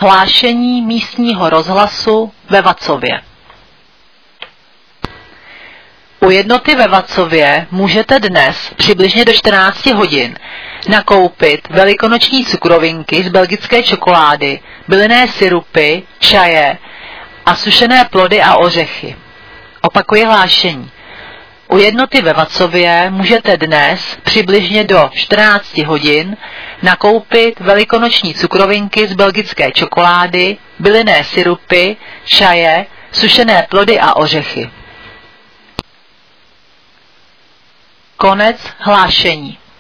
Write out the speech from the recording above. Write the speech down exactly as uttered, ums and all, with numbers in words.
Hlášení místního rozhlasu ve Vacově. U jednoty ve Vacově můžete dnes přibližně do čtrnácti hodin nakoupit velikonoční cukrovinky z belgické čokolády, bylinné sirupy, čaje a sušené plody a ořechy. Opakuji hlášení. U jednoty ve Vacově můžete dnes přibližně do čtrnácti hodin nakoupit velikonoční cukrovinky z belgické čokolády, bylinné sirupy, čaje, sušené plody a ořechy. Konec hlášení.